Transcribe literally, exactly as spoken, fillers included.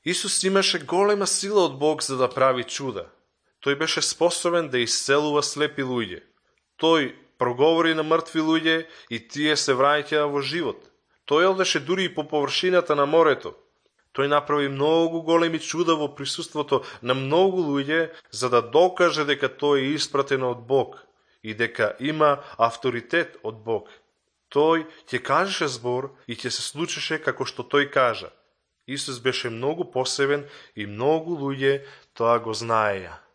Исус имаше голема сила од Бог за да прави чуда. Тој беше способен да исцелува слепи луѓе. Тој проговори на мртви луѓе и тие се враќаа во живот. Тој одеше дури и по површината на морето. Тој направи многу големи чуда во присуството на многу луѓе за да докаже дека тој е испратен од Бог и дека има авторитет од Бог. Тој ќе кажеше збор и ќе се случеше како што тој кажа. Исус беше многу посебен и многу луѓе тоа го знаеја.